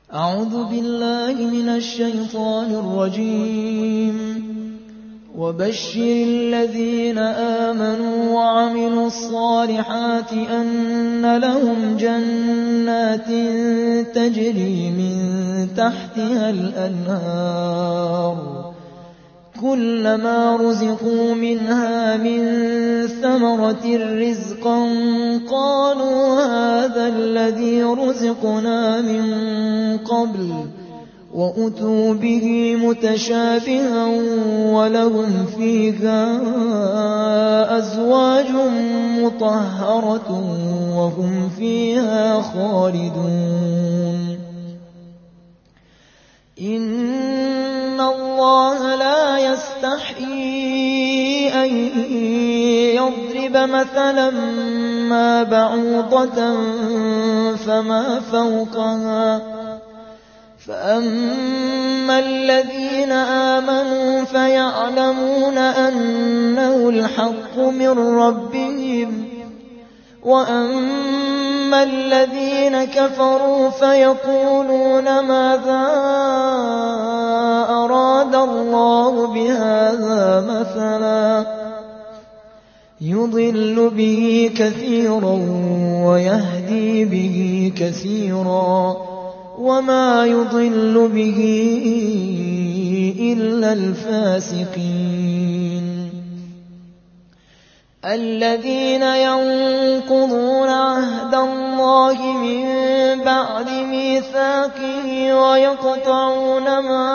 أعوذ بالله من الشيطان الرجيم وبشر الذين آمنوا وعملوا الصالحات أن لهم جنات تجري من تحتها الأنهار كلما رزقوا منها من ثمرة رزقا قالوا هذا الذي رزقنا من قبل وأتوا به متشابها ولهم فيها أزواج مطهرة وهم فيها خالدون إن الله لا يستحيي أن يضرب مثلا ما بعوضة فما فوقها فأما الذين آمنوا فيعلمون أنه الحق من ربهم وأما الذين كفروا فيقولون ماذا أراد الله بهذا مثلا يضل به كثيرا ويهدي به كثيرا وما يضل به إلا الفاسقين الذين ينقضون عهد الله من بعد ميثاقه ويقطعون ما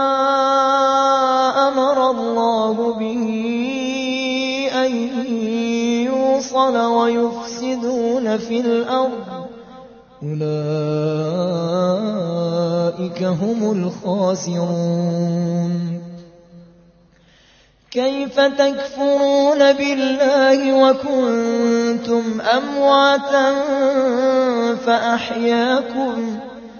أمر الله به أن يوصل ويفسدون في الأرض أولئك هم الخاسرون كيف تكفرون بالله وكنتم أمواتا فأحياكم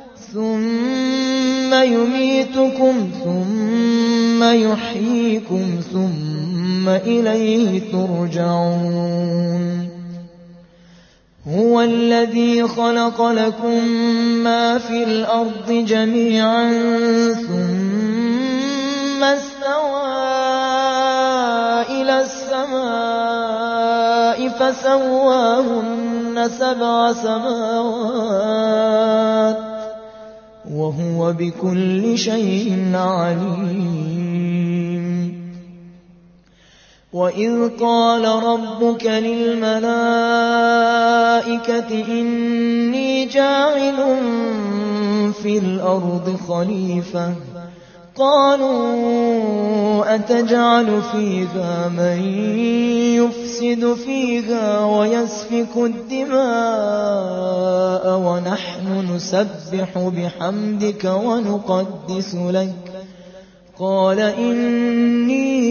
ثم يميتكم ثم يحييكم ثم إليه ترجعون هو الذي خلق لكم ما في الأرض جميعا ثم استوى إلى السماء فسواهن 7 سماوات وهو بكل شيء عليم وإذ قال ربك للملائكة إني جاعل في الأرض خليفة قالوا أتجعل فيها من يفسد فيها ويسفك الدماء ونحن نسبح بحمدك ونقدس لك قال إني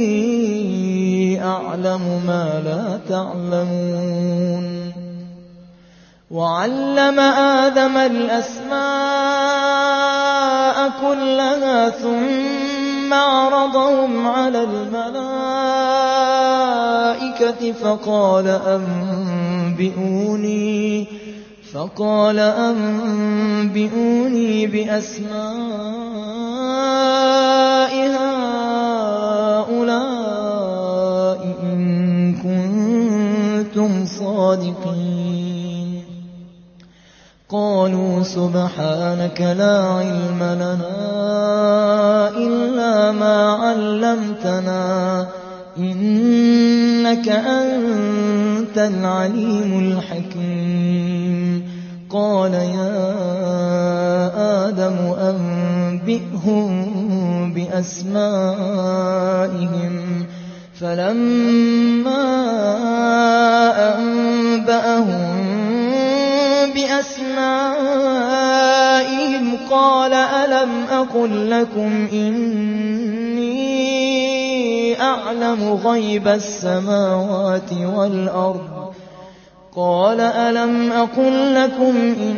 أعلم ما لا تعلمون وعلم آدم الأسماء كلها ثم عرضهم على الملائكة فقال أنبئوني بأسماء هؤلاء إن كنتم صادقين قالوا سبحانك لا علم لنا إلا ما علمتنا إنك أنت العليم الحكيم قال يا آدم أنبئهم بأسمائهم فلما أنبأهم بأسمائهم قال ألم أقل لكم إني أعلم غيب السماوات والأرض قال ألم أقل لكم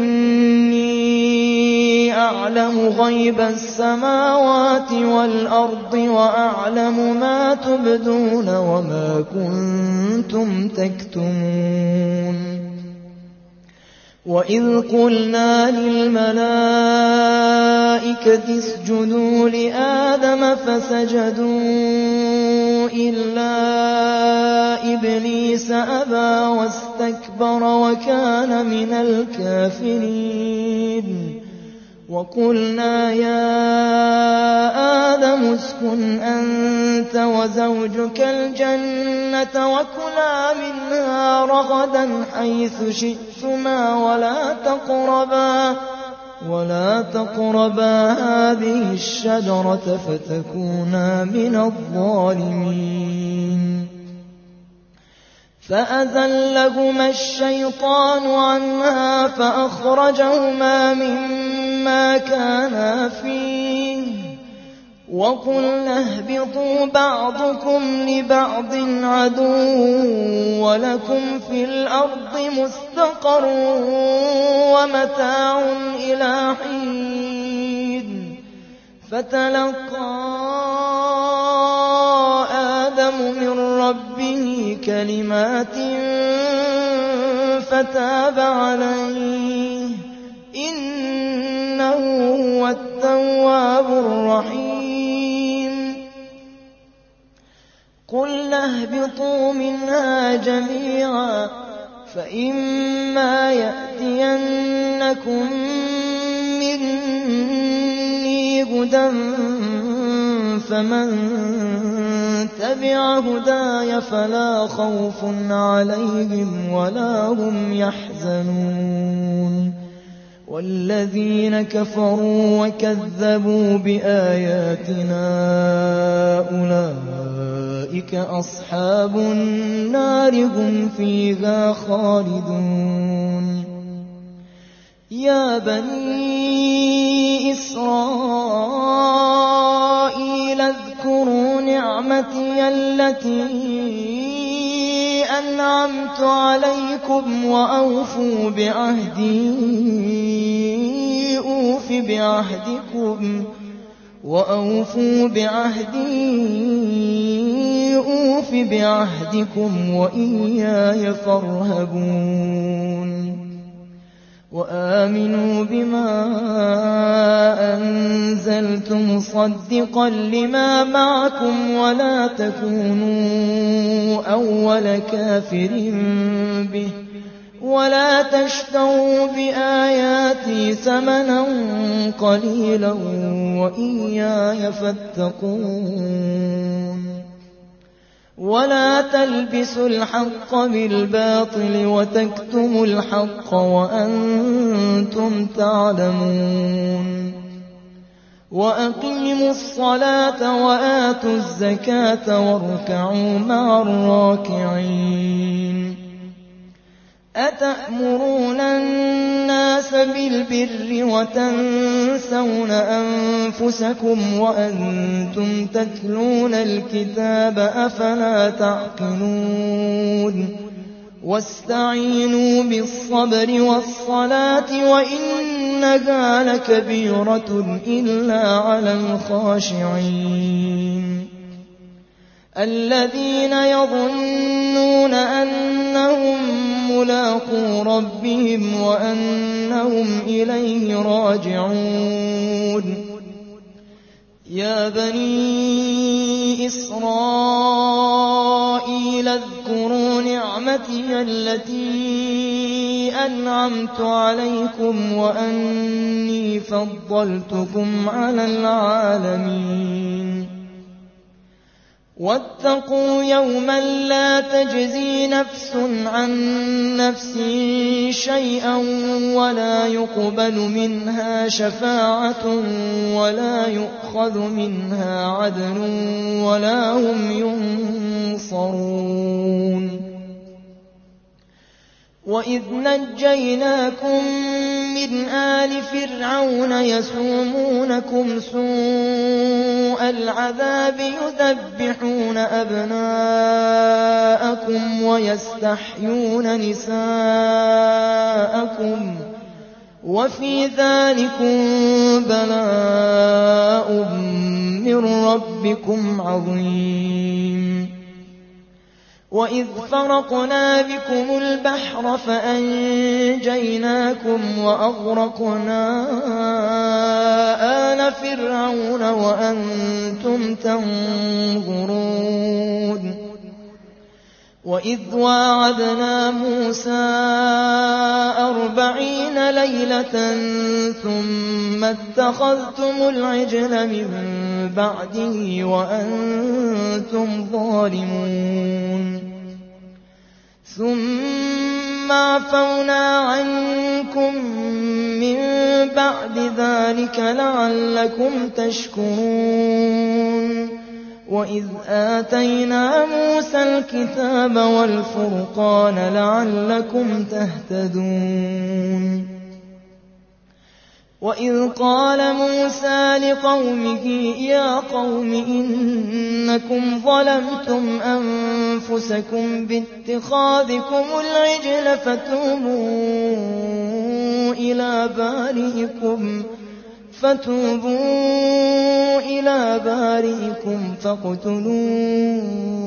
إني أعلم غيب السماوات والأرض وأعلم ما تبدون وما كنتم تكتمون وإذ قلنا للملائكة الْمَلَائِكَةِ اسْجُدُوا لِآدَمَ فَسَجَدُوا إِلَّا إِبْلِيسَ أَبَىٰ وَاسْتَكْبَرَ وَكَانَ مِنَ الْكَافِرِينَ وَقُلْنَا يَا آدَمُ اسْكُنْ أَنتَ وَزَوْجُكَ الْجَنَّةَ وَكُلَا مِنْهَا رَغَدًا حَيْثُ شِئْتُمَا وَلَا تَقْرَبَا هَٰذِهِ الشَّجَرَةَ فَتَكُونَا مِنَ الظَّالِمِينَ فَأَزَلَّهُمَا الشَّيْطَانُ عَنْهَا فَأَخْرَجَهُمَا مِمَّا كَانَا فِيهِ وَقُلْنَا اهْبِطُوا بَعْضُكُمْ لِبَعْضٍ عَدُوٌّ وَلَكُمْ فِي الْأَرْضِ مُسْتَقَرٌّ وَمَتَاعٌ إِلَىٰ حِينٍ فَتَلَقَّىٰ آدَمُ مِن رَّبِّهِ كَلِمَاتٍ فَتَابَ عَلَيْهِ ۚ إِنَّهُ هُوَ التَّوَّابُ الرَّحِيمُ قُلْنَا اهْبِطُوا مِنْهَا جَمِيعًا فَإِمَّا يَأْتِيَنَّكُم مِّنِّي هُدًى فَمَن تَبِعَ هُدَايَ فَلَا خَوْفٌ عَلَيْهِمْ وَلَا هُمْ يَحْزَنُونَ وَالَّذِينَ كَفَرُوا وَكَذَّبُوا بِآيَاتِنَا أُولَٰئِكَ أَصْحَابُ النَّارِ هُمْ فِيهَا خَالِدُونَ يَا بَنِي إِسْرَائِيلَ اذْكُرُوا نِعْمَتِيَ الَّتِي أَنْعَمْتُ عَلَيْكُمْ وَأَوْفُوا بعهدي أُوفِ بِعَهْدِكُمْ وَإِيَّايَ فَارْهَبُونِ وَآمِنُوا بِمَا أَنزَلْتُ مُصَدِّقًا لِّمَا مَعَكُمْ وَلَا تَكُونُوا أَوَّلَ كَافِرٍ بِهِ وَلَا تَشْتَرُوا بِآيَاتِي ثَمَنًا قَلِيلًا وَإِيَّايَ فَاتَّقُونِ وَلَا تَلْبِسُوا الْحَقَّ بِالْبَاطِلِ وَتَكْتُمُوا الْحَقَّ وَأَنتُمْ تَعْلَمُونَ وَأَقِيمُوا الصَّلَاةَ وَآتُوا الزَّكَاةَ وَارْكَعُوا مَعَ الرَّاكِعِينَ أَتَأْمُرُونَ النَّاسَ بِالْبِرِّ وَتَنسَوْنَ أَنفُسَكُمْ وَأَنتُمْ تَتْلُونَ الْكِتَابَ ۚ أَفَلَا تَعْقِلُونَ وَاسْتَعِينُوا بِالصَّبْرِ وَالصَّلَاةِ وَإِنَّهَا لَكَبِيرَةٌ إِلَّا عَلَى الْخَاشِعِينَ الَّذِينَ يَظُنُّونَ أَنَّهُم مُّلَاقُو رَبِّهِمْ وَأَنَّهُمْ إِلَيْهِ راجعون يَا بَنِي إِسْرَائِيلَ اذْكُرُوا نِعْمَتِيَ الَّتِي أَنْعَمْتُ عَلَيْكُمْ وَأَنِّي فَضَّلْتُكُمْ عَلَى الْعَالَمِينَ وَاتَّقُوا يَوْمًا لَّا تَجْزِي نَفْسٌ عَن نَّفْسٍ شَيْئًا وَلَا يُقْبَلُ مِنْهَا شَفَاعَةٌ وَلَا يُؤْخَذُ مِنْهَا عَدْلٌ وَلَا هُمْ يُنصَرُونَ وَإِذْ نَجَّيْنَاكُم مِّنْ آلِ فِرْعَوْنَ يَسُومُونَكُمْ سُوءَ الْعَذَابِ يُذَبِّحُونَ أَبْنَاءَكُمْ وَيَسْتَحْيُونَ نِسَاءَكُمْ وَفِي ذَٰلِكُم بَلَاءٌ مِّن رَّبِّكُمْ عَظِيمٌ وَإِذْ فَرَقْنَا بِكُمُ الْبَحْرَ فَأَنجَيْنَاكُمْ وَأَغْرَقْنَا آلَ فِرْعَوْنَ وَأَنتُمْ تَنظُرُونَ وَإِذْ وَاعَدْنَا مُوسَىٰ 40 لَيْلَةً ثُمَّ اتَّخَذْتُمُ الْعِجْلَ مِن بَعْدِهِ وَأَنتُمْ ظَالِمُونَ ثُمَّ عَفَوْنَا عَنكُم مِّن بَعْدِ ذَٰلِكَ لَعَلَّكُمْ تَشْكُرُونَ وَإِذْ آتَيْنَا مُوسَى الْكِتَابَ وَالْفُرْقَانَ لَعَلَّكُمْ تَهْتَدُونَ وَإِذْ قَالَ مُوسَىٰ لِقَوْمِهِ يَا قَوْمِ إِنَّكُمْ ظَلَمْتُمْ أَنفُسَكُمْ بِاتِّخَاذِكُمُ الْعِجْلَ فتوبوا إلى بارئكم فاقتلوا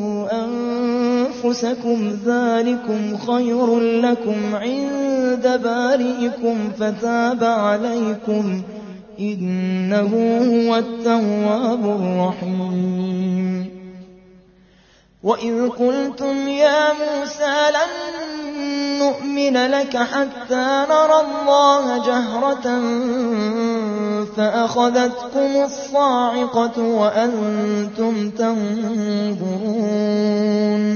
أنفسكم ذلكم خير لكم عند بارئكم فتاب عليكم إنه هو التواب الرحيم وإذ قلتم يا موسى لن نؤمن لك حتى نرى الله جهرة فأخذتكم الصاعقة وأنتم تنظرون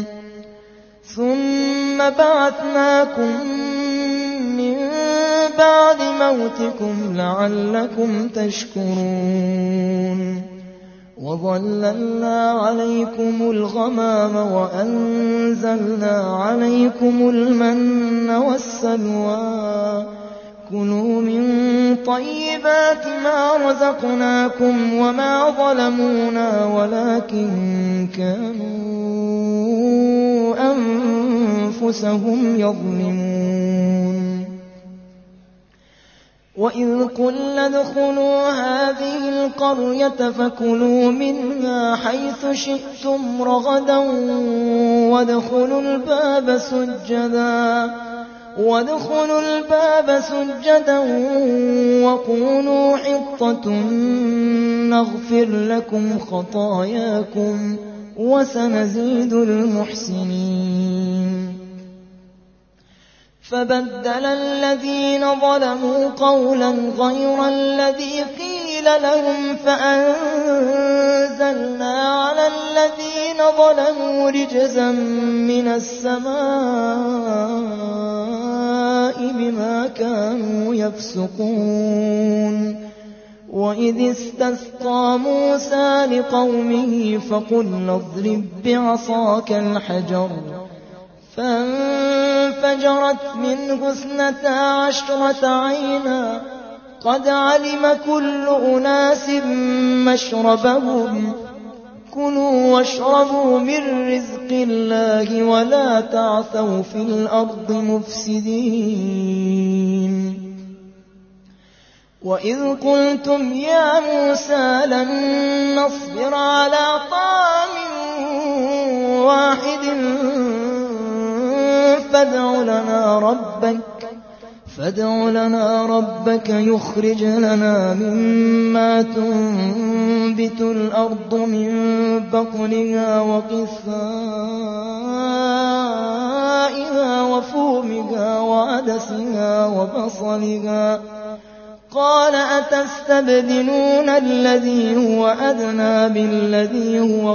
ثم بعثناكم من بعد موتكم لعلكم تشكرون وظللنا عليكم الغمام وأنزلنا عليكم المن والسلوى كلوا من طيبات ما رزقناكم وما ظلمونا ولكن كانوا أنفسهم يظلمون وإذ قلنا ادخلوا هذه القرية فكلوا منها حيث شئتم رغدا وادخلوا الباب سجدا وقولوا حطة نغفر لكم خطاياكم وسنزيد المحسنين فبدل الذين ظلموا قولا غير الذي قيل لهم فأنزلنا على الذين ظلموا رجزا من السماء بما كانوا يفسقون وإذ استسقى موسى لقومه فقلنا اضرب بعصاك الحجر فانفجرت منه 12 عينا قد علم كل أناس مشربهم كلوا واشربوا من رزق الله ولا تعثوا في الأرض مفسدين وإذ قلتم يا موسى لن نصبر على طعام واحد فادع لنا ربك يخرج لنا مما تنبت الأرض من بقلها وقثائها وفومها وعدسها وبصلها قال أتستبدلون الذي هو أدنى بالذي هو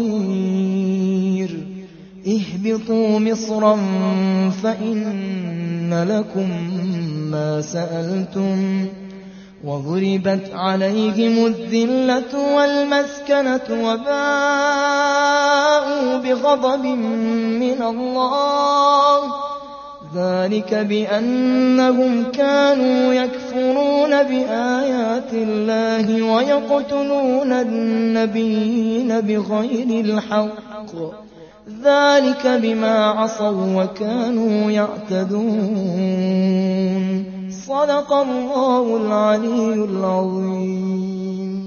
خير اهبطوا مصرا فإن لكم ما سألتم وضربت عليهم الذلة والمسكنة وباءوا بغضب من الله ذلك بأنهم كانوا يكفرون بآيات الله ويقتلون النبيين بغير الحق ذلك بما عصوا وكانوا يعتدون صدق الله العلي العظيم